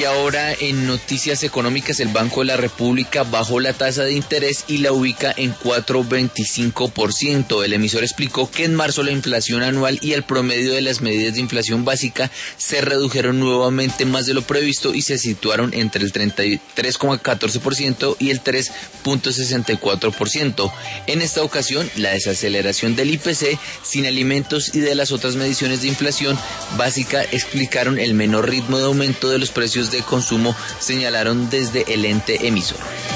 Y ahora en noticias económicas, el Banco de la República bajó la tasa de interés y la ubica en 4,25%. El emisor explicó que en marzo la inflación anual y el promedio de las medidas de inflación básica se redujeron nuevamente más de lo previsto y se situaron entre el 33,14% y el 3,64%. En esta ocasión, la desaceleración del IPC sin alimentos y de las otras mediciones de inflación básica explicaron el menor ritmo de aumento de los precios de consumo, señalaron desde el ente emisor.